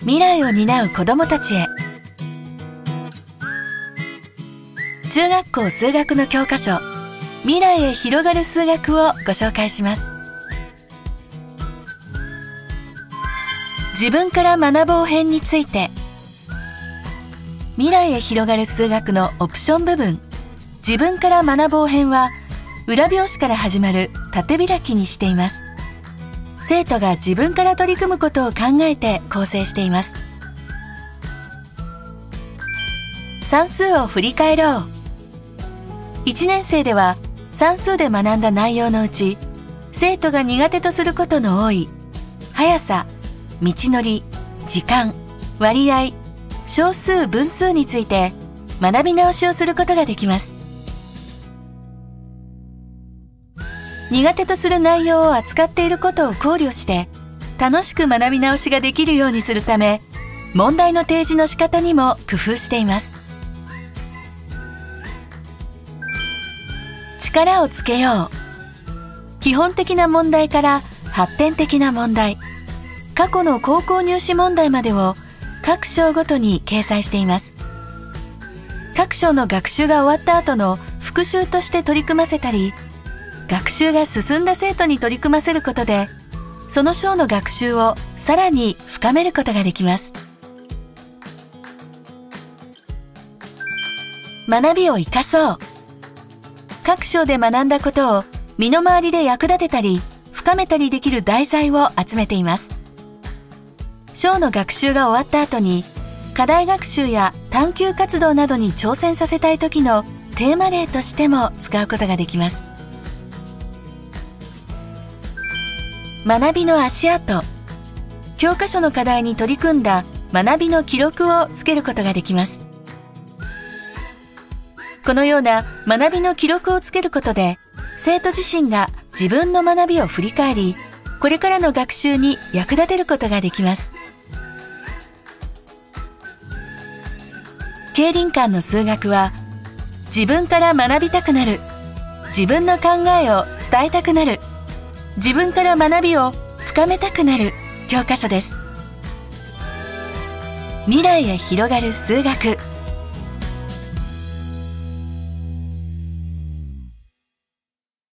未来を担う子どもたちへ。中学校数学の教科書、未来へ広がる数学をご紹介します。自分から学ぼう編について。未来へ広がる数学のオプション部分、自分から学ぼう編は、裏表紙から始まる縦開きにしています。生徒が自分から取り組むことを考えて構成しています。算数を振り返ろう。1年生では算数で学んだ内容のうち、生徒が苦手とすることの多い速さ、道のり、時間、割合、小数分数について学び直しをすることができます。苦手とする内容を扱っていることを考慮して楽しく学び直しができるようにするため、問題の提示の仕方にも工夫しています。力をつけよう。基本的な問題から発展的な問題、過去の高校入試問題までを各章ごとに掲載しています。各章の学習が終わった後の復習として取り組ませたり、学習が進んだ生徒に取り組ませることで、その章の学習をさらに深めることができます。学びを生かそう。各章で学んだことを身の回りで役立てたり、深めたりできる題材を集めています。章の学習が終わった後に、課題学習や探究活動などに挑戦させたい時のテーマ例としても使うことができます。学びの足跡。教科書の課題に取り組んだ学びの記録をつけることができます。このような学びの記録をつけることで、生徒自身が自分の学びを振り返り、これからの学習に役立てることができます。競輪館の数学は、自分から学びたくなる、自分の考えを伝えたくなる、自分から学びを深めたくなる教科書です。未来へ広がる数学。